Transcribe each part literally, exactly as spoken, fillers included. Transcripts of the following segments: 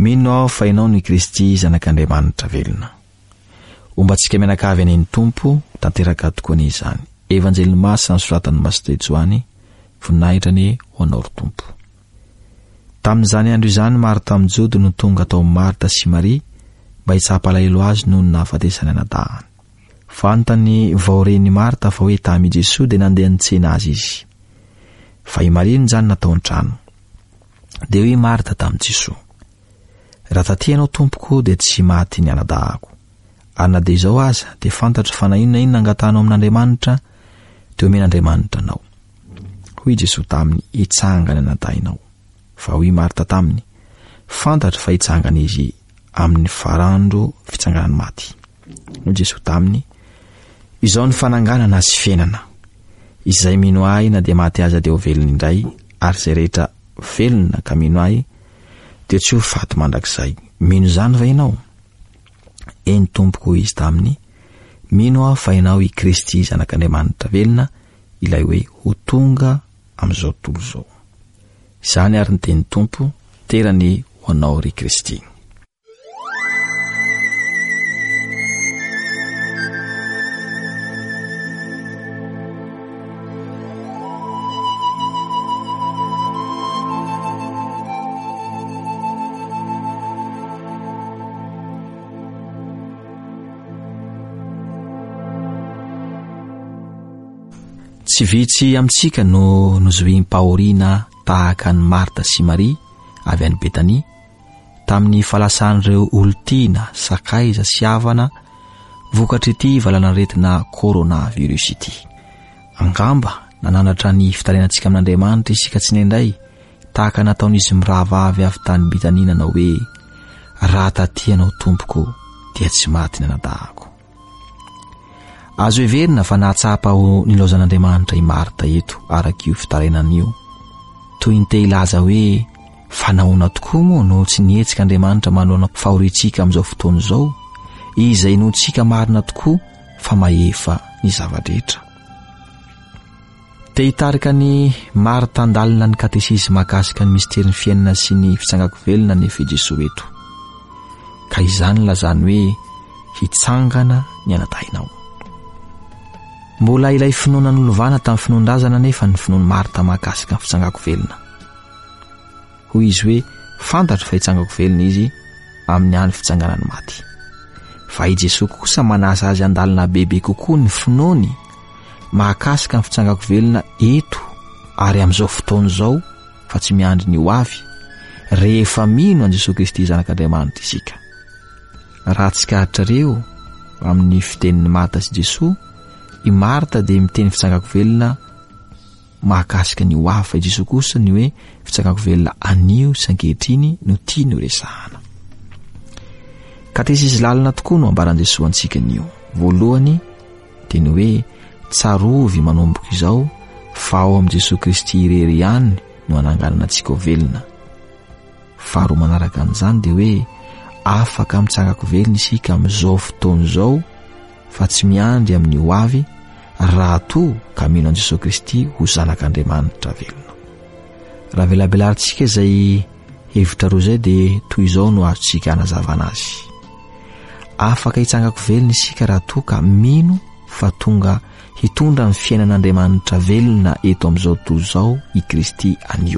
mino aho fa ianao ny Kristy zanak'Andriamanitra velona. Ombantsika mianakavy any Tompo tanteraka tokoa ny izany. Evanjely masina soratany Masitey Joany voninahitra ny honao Tompo. Tamin'izany andro izany Marta amin'ny jody no tonga tao Marta sy Maria mba hitsapalaelo azy noho ny nahafatesany anadahany. Fantany vaoreny Marta fa hoe tamy Jesosy dia nandeha nitsena azy izy. Fa i Maria no zany natao an-trano. Dia hoe Marta tamin'i Jesosy: raha taty ianao Tompoko dia tsy maty ny anadahako. Ary na dia izao aza dia fantatra fa na inona inona angatanao amin'Andriamanitra dia omen'Andriamanitra anao. Hoy Jesosy taminy: hitsangana anadahinao. Fa hoy Marta taminy: fantatra fa hitsangana izy amin'ny farandro fitsanganany maty. Hoy Jesosy taminy: izao ny fananganana sy fiainana. Izay mino ahy na dia maty aza dia ho velona indray, ary izay rehetra velona ka mino ahy dia tsy ho faty mandrakizay. Mino izany va ianao? Eny Tompoko izy taminy: mino aho fa ianao i Kristy zanak'Andriamanitra velona, ilay hoe ho tonga amin'izao tontolo izao. Izany ary ny teny Tompo, terany ho anao ry Kristy. Tsy vitsy amintsika no nozoim-pahoriana tahaka ny Marta sy Maria avy any Betania tamin'ny falasan'ireo olon-tiana, sakaiza sy havana vokatry ity valanaretina koronavirus ity. Angamba nananatra ny fitarianantsika amin'Andriamanitra isika tsy nendray tahaka nataon'izy mirahavavy avy tany Betania nanao hoe: raha taty ianao Tompoko dia tsy maty ny anadahako. Azo heverina fa nahatsapa ho nilaozan'Andriamanitra i Marta eto araka io fitarainana io, toy ny te hilaza hoe fanahoana tokoa moa no tsy nihetsika Andriamanitra manoana fahoritsika amin'izao fotoana izao, izay no tsika marina tokoa fa mahefa ny zava-drehetra. Te hitarika ny Marta andalina ny katesisma mahakasika ny misterin'ny fiainana sy ny fitsangako velona nefa Jesosy eto, ka izany lazany hoe hitsangana ny anadahinao. Mbola ilay finoana nolovana tamin'ny finoan-drazana nefa ny finoan'i Marta mahakasika ny fitsangako velona. Hoy izy hoe fantatra fa hitsangako velona izy amin'ny andro fitsanganany maty. Fa i Jesosy kosa manasa azy andalina bebe kokoa ny finoany mahakasika ny fitsangako velona eto ary amin'izao fotoana izao, fa tsy miandry ny ho avy rehefa mino an Jesosy Kristy zanak'Andriamanitra isika. Raha tsikahitrareo amin'ny fitenin'ny Marta sy Jesosy, i Marta dia miteny fitsangako velona mahakasika ny ho avy, fa i Jesosy kosa ny hoe fitsangako velona anio sankehitriny no tiany ho resahana. Katesisy lalina tokoa no ambaran'i Jesosy antsika nio. Voalohany dia ny hoe tsarovy manomboka izao fa ao amin'i Jesosy Kristy irery ihany no ananganana antsika ho velona. Faharoa manaraka an'izany dia hoe afaka mitsangako velona isika amin'izao fotoana izao, fa tsy miandry amin'ny ho avy raha to ka mino an Jesosy Kristy ho zanak'Andriamanitra velona. Raha velabelarintsika izay hevitra roa izay dia toy izao no azontsika hanazavana azy. Afaka hitsangako velona isika raha to ka mino fa tonga hitondra ny fiainan'Andriamanitra velona eto amin'izao tontolo izao i Kristy anio.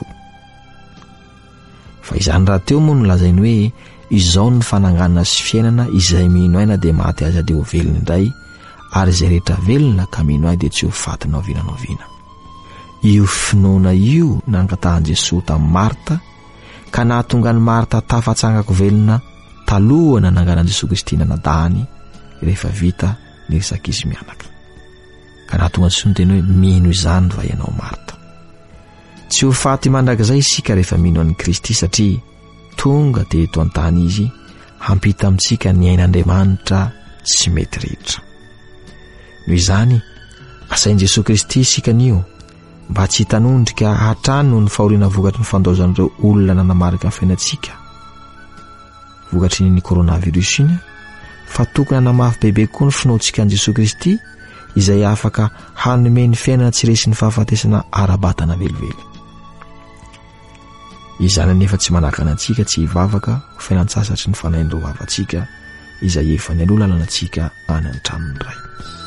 Fa izany raha teo moa no lazainy hoe izao ny fananganana sy fiainana, izay mino aina dia maty aza dia ho velona indray, ary izay rehetra velona ka mino ahy dia tsy ho faty naovinanaoviana. Io finoana io nangatahani Jesosy tamin'i Marta, ka nahatonga ny Marta tafatsangako velona taloha nananganan Jesosy Kristy nanadahany rehefa vita ny resaka izy mianaka. Ka nahatonga Jesosy ny teny hoe mino izany va ianao Marta. Tsy ho faty mandrakizay isika rehefa mino an'i Kristy, satria tonga dia eto an-tany izy hampita amintsika ny ain'Andriamanitra tsy mety rehetra. Noho izany asain'i Jesosy Kristy isika nio mba tsy hitanondrika hatrany ny fahoriana vokatry ny fandaozan'ireo olona nanamarika ny fiainantsika vokatry ny koronavirus iny, fa tokony hanamafy bebe koa ny finoantsika an'i Jesosy Kristy izay afaka hanome ny fiainana tsy resy ny fahafatesana ara-batana velively. izany nefa tsy manakana antsika tsy hivavaka ho fianan-tsasatry ny fanaindro vavantsika izay efa ny aloha lalana antsika any an-tranony ray.